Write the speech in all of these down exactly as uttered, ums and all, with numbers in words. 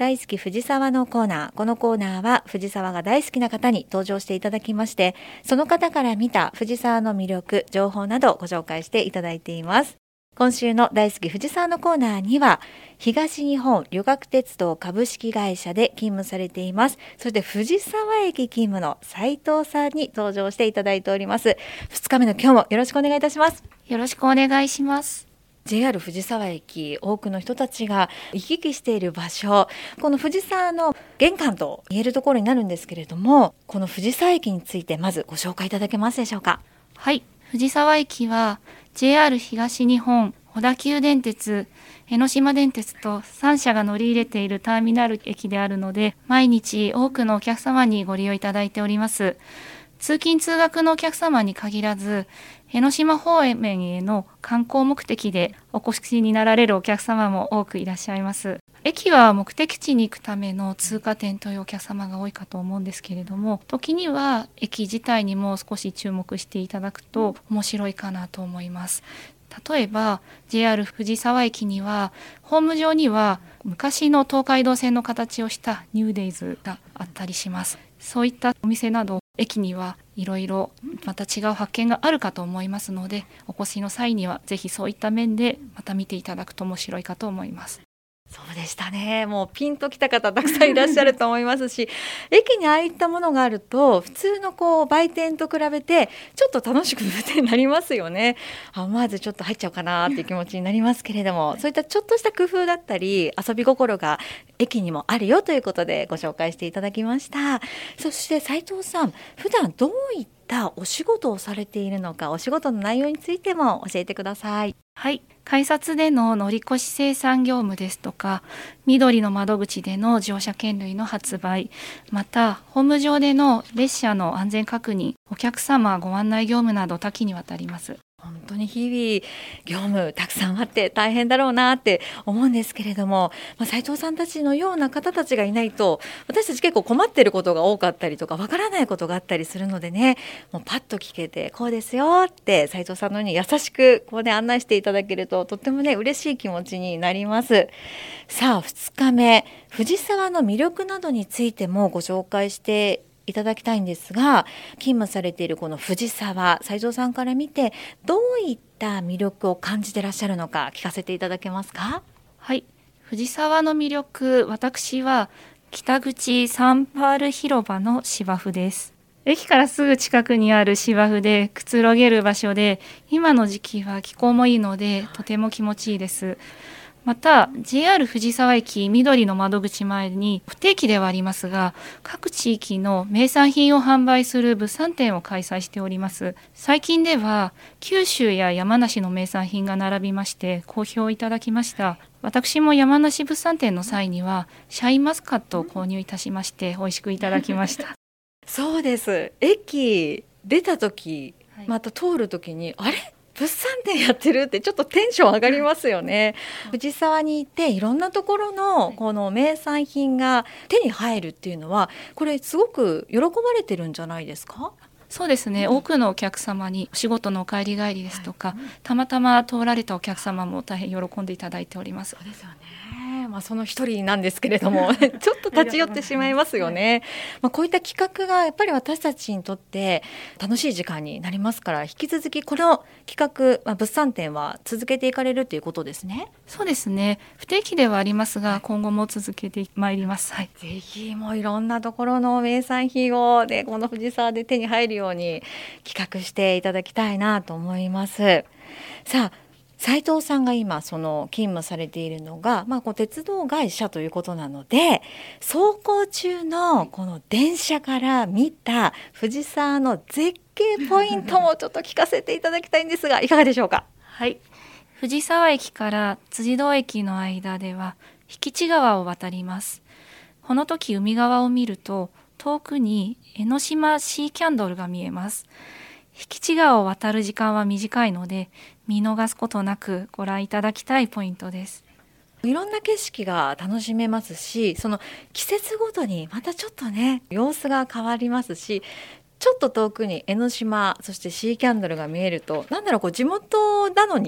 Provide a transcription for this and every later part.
大好き藤沢のコーナー。このコーナーは藤沢が大好きな方に登場していただきまして、その方から見た藤沢の魅力、情報などをご紹介していただいています。今週の大好き藤沢のコーナーには、東日本旅客鉄道株式会社で勤務されています。そして藤沢駅勤務の斉藤さんに登場していただいております。ふつかめの今日もよろしくお願いいたします。 よろしくお願いします。 ジェイアール 藤沢駅、多くの人たちが行き来している場所、この藤沢の玄関と言えるところになるんですけれども、この藤沢駅についてまずご紹介いただけますでしょうか。 はい、藤沢駅は ジェイアール 東日本、小田急電鉄、江ノ島電鉄とさん社が乗り入れているターミナル駅であるので、毎日多くのお客様にご利用いただいております。通勤通学のお客様に限らず、江ノ島方面への観光目的でお越しになられるお客様も多くいらっしゃいます。駅は目的地に行くための通過点というお客様が多いかと思うんですけれども、時には駅自体にも少し注目していただくと面白いかなと思います。例えば ジェイアール 藤沢駅にはホーム上には昔の東海道線の形をしたニューデイズがあったりします。そういったお店など駅にはいろいろまた違う発見があるかと思いますので、お越しの際にはぜひそういった面でまた見ていただくと面白いかと思います。 そうでしたね。もうピンときた方たくさんいらっしゃると思いますし駅にああいったものがあると普通のこう売店と比べてちょっと楽しくになりますよね。あ、まずちょっと入っちゃおうかなっていう気持ちになりますけれども、そういったちょっとした工夫だったり遊び心が駅にもあるよということでご紹介していただきました。そして斉藤さん、普段どういったお仕事をされているのか、お仕事の内容についても教えてください。 はい、改札での乗り越し生産業務ですとか、緑の窓口での乗車券類の発売、またホーム上での列車の安全確認、お客様ご案内業務など多岐にわたります。 本当に日々業務たくさんあって大変だろうなって思うんですけれども、まあ、斉藤さんたちのような方たちがいないと私たち結構困っていることが多かったりとかわからないことがあったりするのでね、もうパッと聞けてこうですよって斉藤さんのように優しくこう、ね、案内していただけるととってもね嬉しい気持ちになります。さあふつかめ、藤沢の魅力などについてもご紹介していただきたいんですが、勤務されているこの藤沢、斉藤さんから見てどういった魅力を感じていらっしゃるのか聞かせていただけますか。 はい、藤沢の魅力、私は北口サンパール広場の芝生です。駅からすぐ近くにある芝生でくつろげる場所で、今の時期は気候もいいのでとても気持ちいいです。また ジェイアール 藤沢駅緑の窓口前に不定期ではありますが、各地域の名産品を販売する物産展を開催しております。最近では九州や山梨の名産品が並びまして好評いただきました。私も山梨物産展の際にはシャインマスカットを購入いたしまして美味しくいただきましたそうです。駅出た時、また通る時に、はい、あれ物産展やってるってちょっとテンション上がりますよね。藤沢に行っていろんなところのこの名産品が手に入るっていうのは、これすごく喜ばれてるんじゃないですか。 そうですね、多くのお客様にお仕事のお帰り帰りですとか、はい、たまたま通られたお客様も大変喜んでいただいております。 そうですよね。まあ、その一人なんですけれどもちょっと立ち寄ってしまいますよね。まあ、こういった企画がやっぱり私たちにとって楽しい時間になりますから、引き続きこの企画、まあ、物産展は続けていかれるということですね。 そうですね、不定期ではありますが今後も続けてまいります。はい、 ぜひもういろんなところの名産品を、ね、この藤沢で手に入るように企画していただきたいなと思います。さあ斉藤さんが今その勤務されているのが、まあ、こう鉄道会社ということなので、走行中のこの電車から見た藤沢の絶景ポイントもちょっと聞かせていただきたいんですがいかがでしょうか。 はい、藤沢駅から辻堂駅の間では引地川を渡ります。この時海側を見ると遠くに江ノ島シーキャンドルが見えます。引地川を渡る時間は短いので見逃すことなくご覧いただきたいポイントです。 いろんな景色が楽しめますし、その季節ごとにまたちょっとね様子が変わりますし、ちょっと遠くに江ノ島そしてシーキャンドルが見えると、なんだろう、こう地元なのに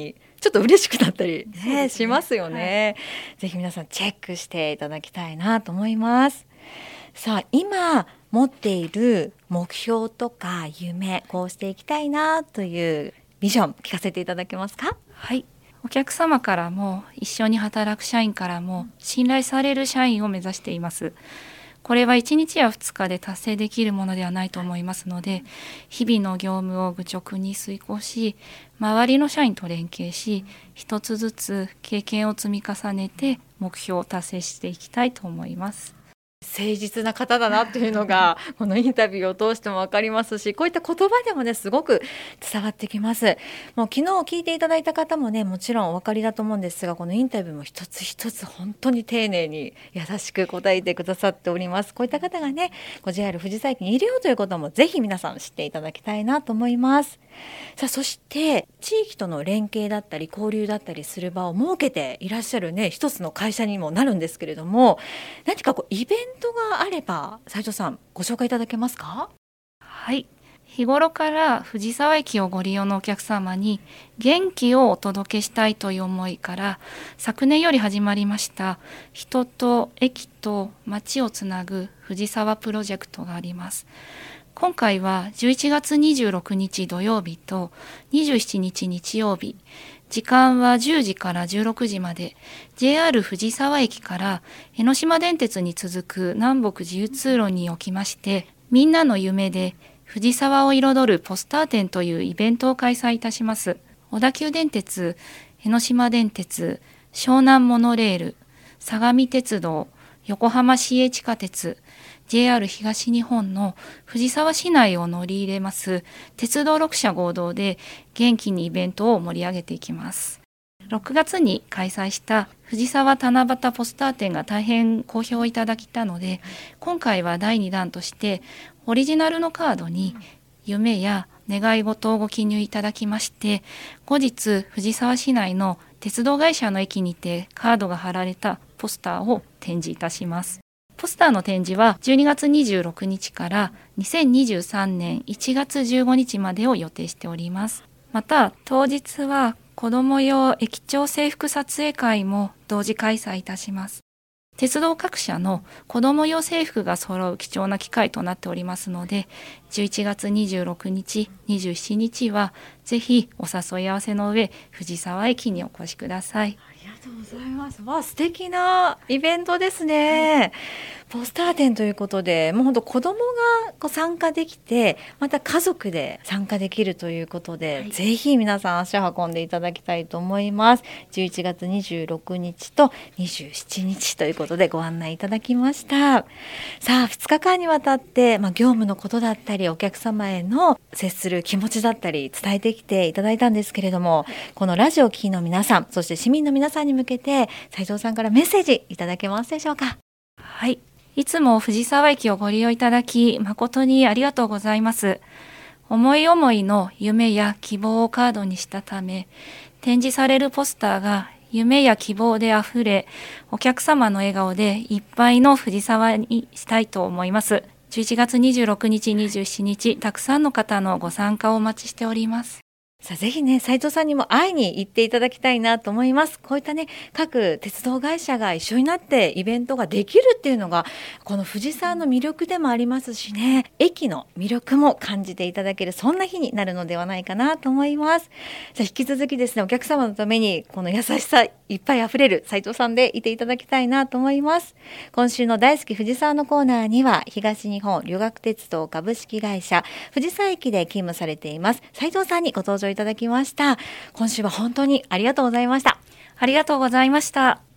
ちょっと嬉しくなったり、ねねしますよね、はい、ぜひ皆さんチェックしていただきたいなと思います。さあ今持っている目標とか夢、こうしていきたいなというビジョン聞かせていただけますか？ はい、お客様からも一緒に働く社員からも信頼される社員を目指しています。これはいちにちやふつかで達成できるものではないと思いますので、日々の業務を愚直に遂行し、周りの社員と連携し、一つずつ経験を積み重ねて目標を達成していきたいと思います。 誠実な方だなというのがこのインタビューを通しても分かりますし、こういった言葉でもねすごく伝わってきます。もう昨日聞いていただいた方もねもちろんお分かりだと思うんですが、このインタビューも一つ一つ本当に丁寧に優しく答えてくださっております。こういった方がね ジェイアール 藤沢駅にいるよということもぜひ皆さん知っていただきたいなと思います。さあそして地域との連携だったり交流だったりする場を設けていらっしゃるね一つの会社にもなるんですけれども、何かこうイベントがあれば斉藤さんご紹介いただけますか？ はい、日頃から藤沢駅をご利用のお客様に元気をお届けしたいという思いから昨年より始まりました人と駅と街をつなぐ藤沢プロジェクトがあります。今回はじゅういちがつにじゅうろくにち土曜日とにじゅうしちにち日曜日、時間はじゅうじからじゅうろくじまで ジェイアール 藤沢駅から江ノ島電鉄に続く南北自由通路におきまして、みんなの夢で藤沢を彩るポスター展というイベントを開催いたします。小田急電鉄、江ノ島電鉄、湘南モノレール、相模鉄道、横浜市営地下鉄、ジェイアール 東日本の藤沢市内を乗り入れます鉄道ろくしゃ合同で元気にイベントを盛り上げていきます。ろくがつに開催した藤沢七夕ポスター展が大変好評いただきたので、今回はだいにだんとしてオリジナルのカードに夢や願い事をご記入いただきまして、後日藤沢市内の鉄道会社の駅にてカードが貼られたポスターを展示いたします。ポスターの展示はじゅうにがつにじゅうろくにちからにせんにじゅうさんねんいちがつじゅうごにちまでを予定しております。また当日は子ども用駅長制服撮影会も同時開催いたします。鉄道各社の子ども用制服が揃う貴重な機会となっておりますので、じゅういちがつにじゅうろくにち、にじゅうしちにちはぜひお誘い合わせの上藤沢駅にお越しください。 ありがとうございます。わあ、素敵なイベントですね、はい、ポスター展ということでもう本当子どもがこう参加できて、また家族で参加できるということで、はい、ぜひ皆さん足を運んでいただきたいと思います。じゅういちがつにじゅうろくにちとにじゅうしちにちということでご案内いただきました。さあふつかかんにわたって、まあ、業務のことだったりお客様への接する気持ちだったり伝えてきていただいたんですけれども、このラジオを聴きの皆さん、そして市民の皆さんに向けて斉藤さんからメッセージいただけますでしょうか？ はい、いつも藤沢駅をご利用いただき誠にありがとうございます。思い思いの夢や希望をカードにしたため、展示されるポスターが夢や希望であふれ、お客様の笑顔でいっぱいの藤沢にしたいと思います。じゅういちがつにじゅうろくにち、にじゅうしちにち、たくさんの方のご参加をお待ちしております。 さあぜひね斉藤さんにも会いに行っていただきたいなと思います。こういったね各鉄道会社が一緒になってイベントができるっていうのがこの藤沢の魅力でもありますしね、駅の魅力も感じていただけるそんな日になるのではないかなと思います。じゃあ引き続きですねお客様のためにこの優しさいっぱいあふれる斉藤さんでいていただきたいなと思います。今週の大好き藤沢のコーナーには東日本旅客鉄道株式会社藤沢駅で勤務されています斉藤さんにご登場いただきました。今週は本当にありがとうございました。 ありがとうございました。